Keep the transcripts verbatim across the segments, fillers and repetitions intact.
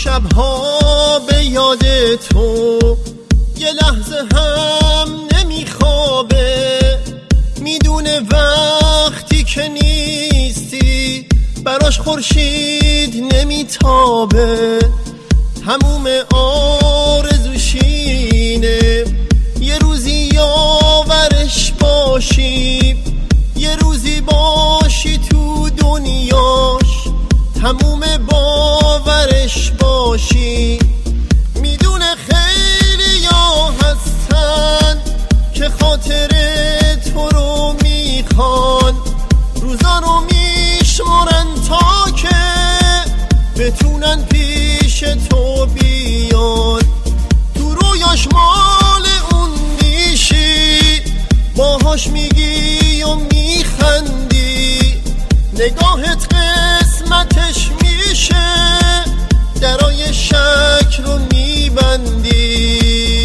شبها به یاد تو یه لحظه هم نمیخوابه، میدونه وقتی که نیستی براش خورشید نمیتابه. تموم آرزوشینه یه روزی یاورش باشی، یه روزی باشی تو دنیاش، تموم باورش باشی. میدونه خیلی ها هستن که خاطر تو رو میخوان، روزا رو میشمارن تا که بتونن پیش تو بیان. تو رویاش مال اون میشی، باهاش میگی و میخندی، نگاهت قسمتش میشه، درای شک رو میبندی.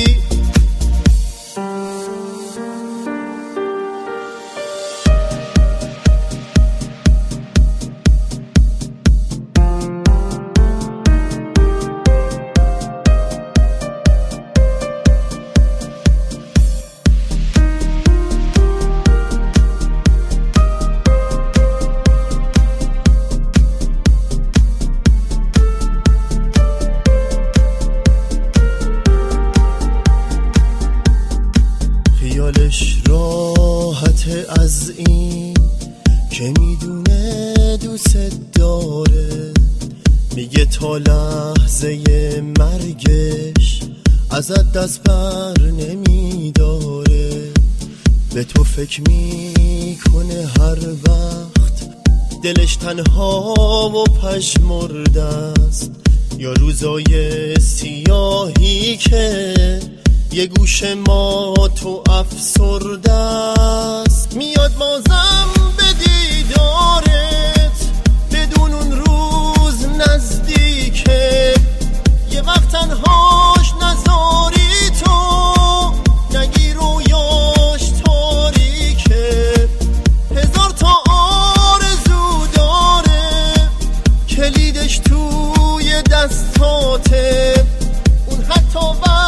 خیالش راحته از این که میدونه دوست داره، میگه تا لحظه مرگش ازت دست بر نمیداره. به تو فکر میکنه هر وقت دلش تنها و پژمرده است، یا روزای سیاهی که یه گوشه ما تو افسرده است. میاد بازم به دیدارت بدون اون روز نزدیکه، یه وقت تنهاش نذاری تو، نگی رویاش تاریکه. هزار تا آرزو داره، کلیدش توی دستاته، اون حتی